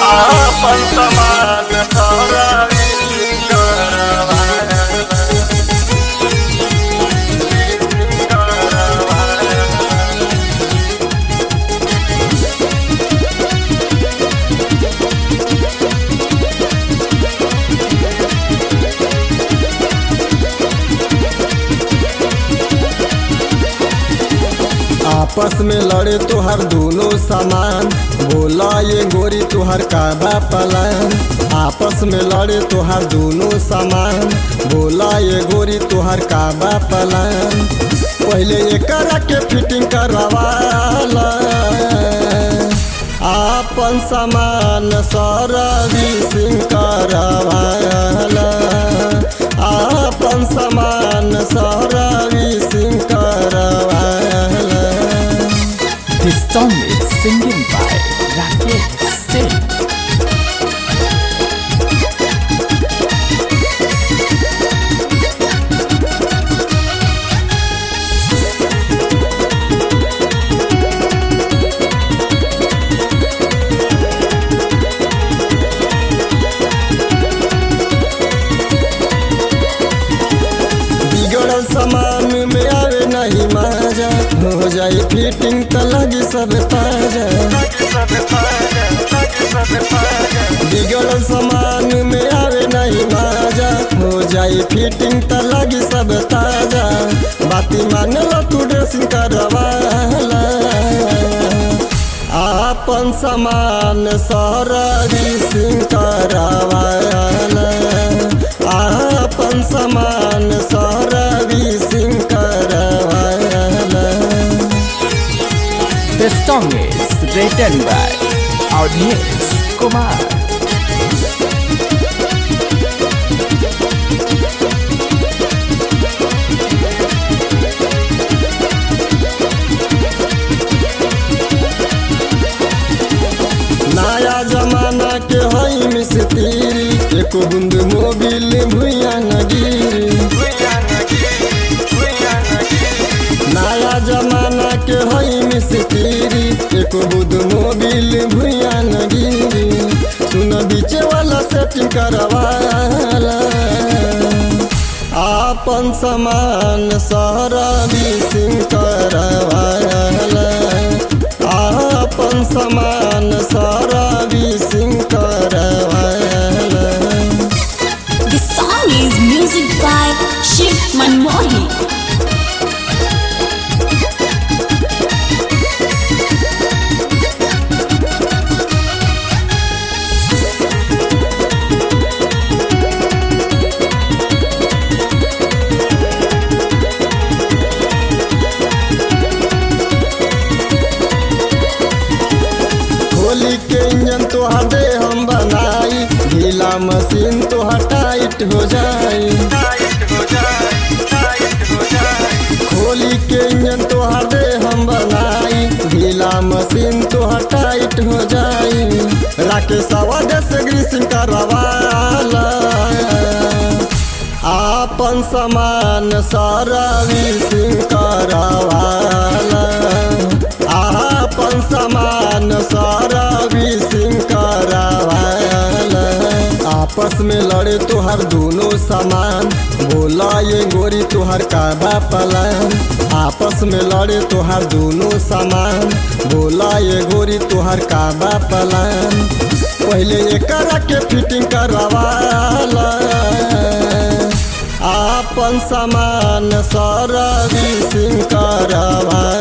आपन समान सारा आपस में लड़े तुहार दोनों सामान, बोला ये गोरी तुहार का बा पलान। आपस में लड़े तुहार दोनों सामान, बोला ये गोरी तुहार का बा पलान। पहले एकरा के फिटिंग करवाला, आपन सामान सर्विसिंग करवाला, आपन सामान सर्विसिंग करवाला। This song is singing by Rakesh Singh. बिगड़ल सामान में आवे नहीं मजा, हो जाए फिटिंग त लगी सब ताजा। बिगड़ल सामान में आवे नहीं मजा, हो जाए फिटिंग त लगी सब ताजा। बाती मान लो तू ड्रेसिंग करवाला, आपन सामान सर्विसिंग करवाला, आपन सामान सर्विसिंग करवाला। This song is written by Avnish Kumar. नया जमाना के हई मिस्त्री, एको बूंद मोबिल भुइया न गिरी। नया जमाना के हई मिस्त्री, एको बूंद मोबिल भुइया न गिरी। सुन बीचे वाला सेटिंग करवाला, आपन सामान सर्विसिंग करवाला, आपन सामान सर्विसिंग करवाला। The song is music by Shiv Manmohi. Holi के इंजन तोहर दे हम बनाई, ढीला मशीन तोहर टाइट हो जाई। होली के इंजन तोहर दे हम बनाई, ढीला मशीन तोहर टाइट हो जाई। राकेश आवाज से ग्रीसिंग करवाला, आपन सामान सर्विसिंग करवाला, आपन सामान सर्विसिंग करवाला। आपस में लड़े तुहार दोनों सामान, बोला ये गोरी तुहार का बा पलान। आपस में लड़े तुहार दोनों सामान, बोला ये गोरी तुहार का बा पलान। पहले एकरा के फिटिंग करवाला, आपन सामान सर्विसिंग करवाला,